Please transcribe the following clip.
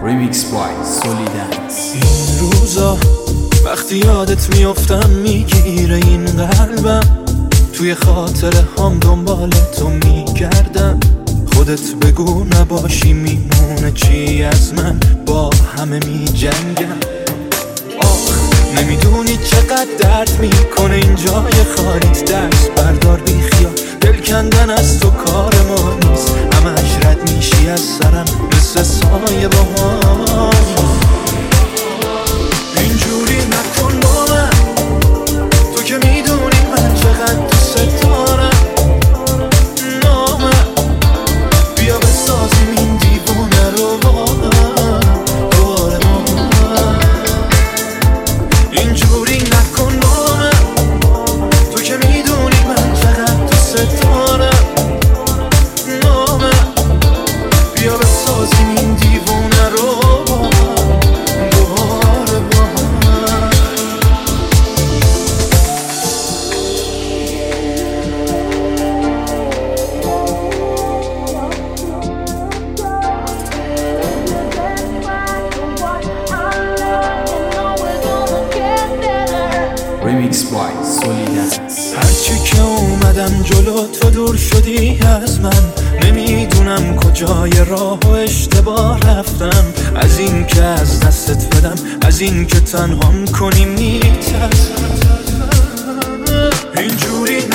ریمیکس بای سولیدنس. این روزا وقتی یادت میافتم میگیره این قلبم، توی خاطره هم دنبال تو میگردم. خودت بگو نباشی میمونه چی از من، با همه میجنگم. آخ نمیدونی چقدر درد میکنه این جای خالیت. دست بردار بی خیال، دل کندن از تو کار ما نیست. همش رد میشی از سرم مثل سایه با ما. اینجوری نکن با من، تو که میدونی من چقدر دوست دارم. نامه بیا بسازیم این دیوونه رو با هم دوباره ما. اینجوری نکن با من، تو که میدونی من چقدر دوست دارم. نامه بیا بسازیم این دیوونه رو با هم دوباره با هم. ریمیکس بای سولیدنس. هرچی که اومدم جلو تو دور شدی از من. نمیدونم کجای راه و اشتباه رفتم. از این که از دستت بدم، از این که تنهام کنی میترسم. اینجوری